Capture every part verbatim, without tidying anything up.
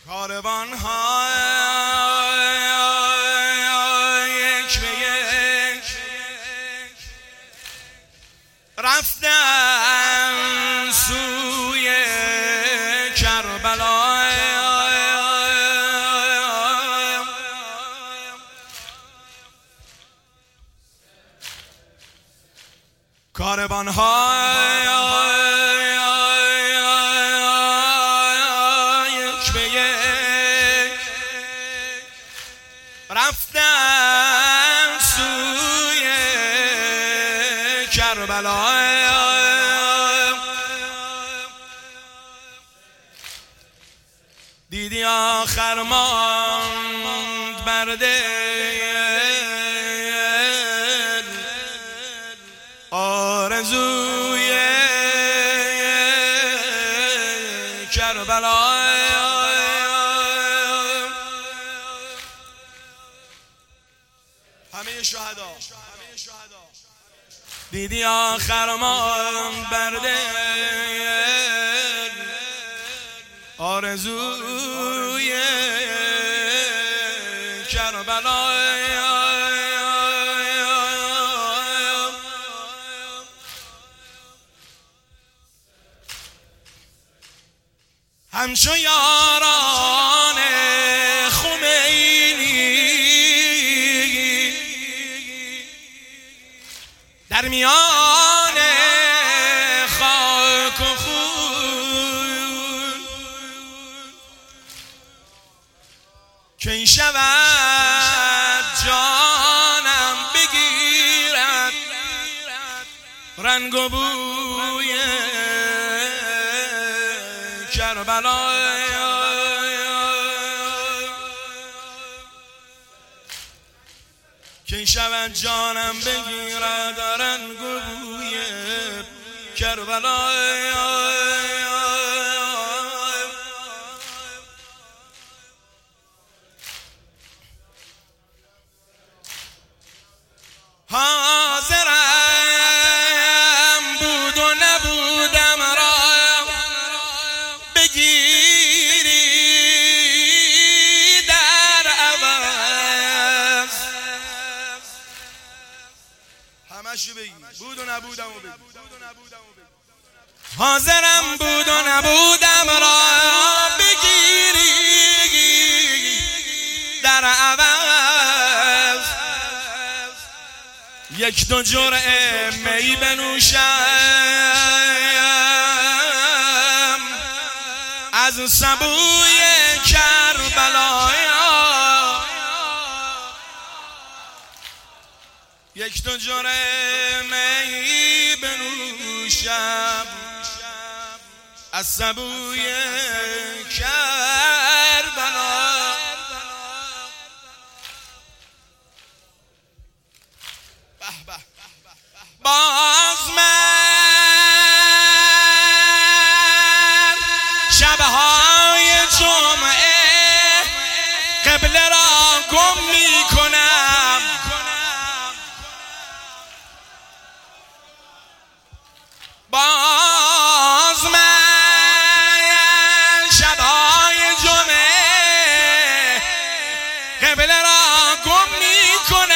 کاروان ها یک به یک رفتن سوی کربلا. کاروان ها یک به یک رفتن سوی کربلا. دیدی آخر ماند بر دل آرزوی کربلا. همه شهدا دیدی آخر ماند بر دل آرزوی کربلا. همچو یاران خمینی در میان خاک و خون کی شود جانم بگیرد رنگ و بوی کربلا. کی شود جانم بگیرد رنگ و بوی کربلا. حاضرم بود و نبودم را بگیری در عوض. همشو بگی بود و نبودم و بگی. حاضرم بود و نبودم را بگیری در عوض. یک دو جرعه می بنوشم از سبوی کربلا. یک دو جرعه می بنوشم از سبوی کربلا. باز من شبهای جمعه قبله را گم می کنم. باز من شبهای جمعه قبله را گم می کنم.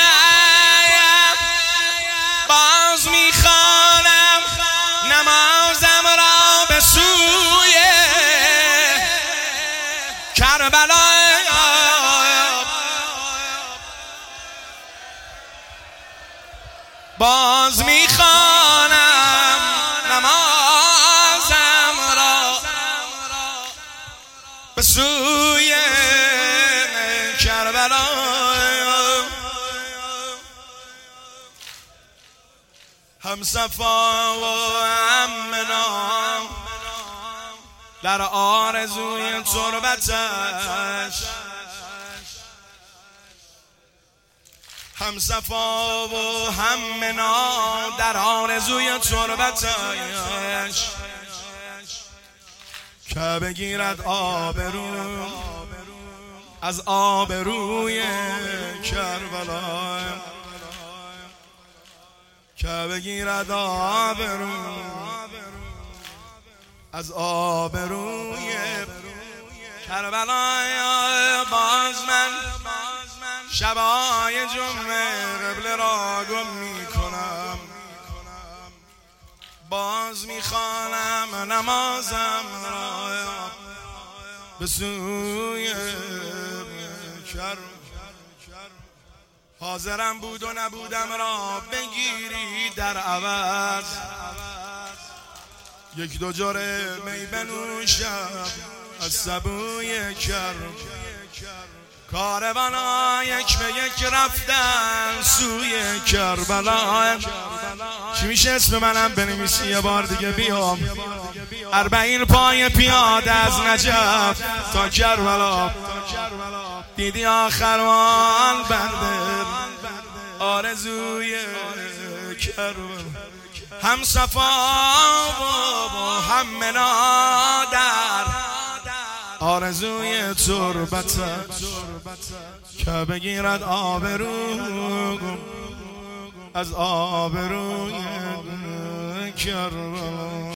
باز می خوانم نمازم را به سوی کربلا. باز می خوانم نمازم را به سوی کربلا. هم صفا و هم منا در آرزوی تربتش. هم صفا و هم منا در آرزوی تربتش. که بگیرد آبرو از آبروی کربلا. که بگیرد آبرو از آبروی کربلای باز من شبای جمعه قبله را گم می کنم، باز می خوانم نمازم را به سوی کرم. حاضرم بود و نبودم را بگیری در عوض، یک دو جوره می بنوشم از سبوی کرم. کاروانا یک به یک رفتن سوی کربلا. چی میشه اسم منم بنویسی یه بار دیگه بیام؟ اربعین پای پیاده از نجف تا کربلا، دیدی آخران بنده آرزوی کربلا. هم صفا و هم منا در آرزوی تربت که بگیرد آبرو از آبروی کربلا.